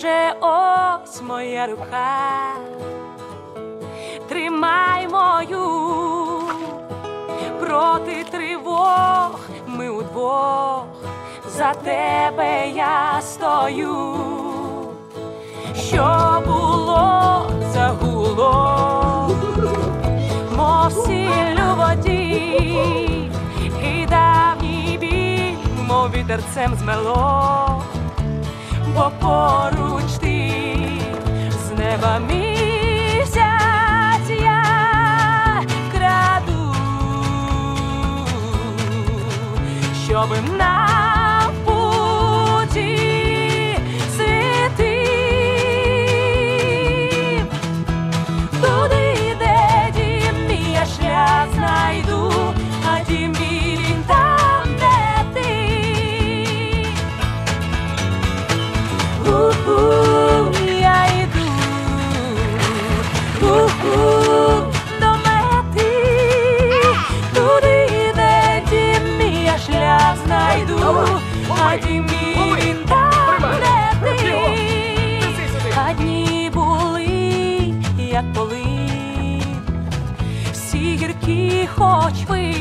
друже, ось моя рука, тримай мою, проти тривог ми удвох, за тебе я стою. Що було, загуло, мов сіль у воді, і давній біль, мов вітерцем змело, бо поруч ти, з неба місяць я краду, щоби на путі світив. Туди, де дім мій, я шлях знайду, а дім мій він там, де ти. Я йду, до мети, туди, де дім мій, я шлях знайду, а дім мій він там, де ти. А дні були, як полин, всі гіркі, хоч ви,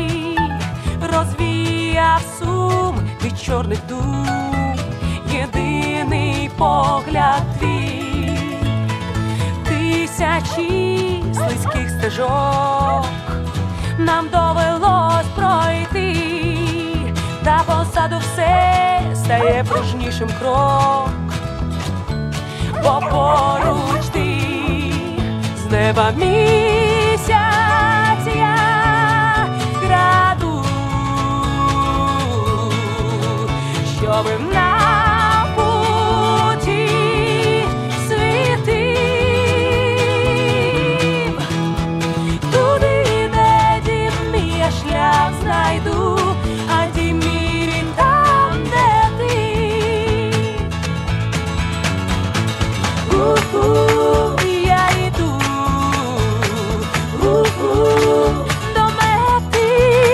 розвіяв сум від чорних дум, єдиний погляд твій. Тисячі слизьких стежок нам довелось пройти, та позаду все стає пружнішим крок, бо поруч ти, з неба місяць я краду, щоби на путі світив. Туди, де дім мій, я шлях знайду, а дім мій він там, де ти. Я йду, до мети,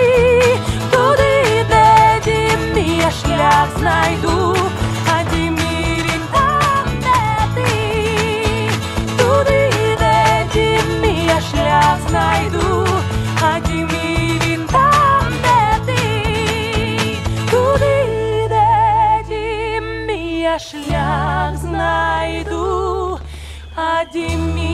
туди, де дім мій, я шлях знайду, а дім мій він там, де ти. Туди, де дім мій, я шлях знайду, а дім мій він там, де ти. Туди, де дім мій, я шлях знайду, а дім мій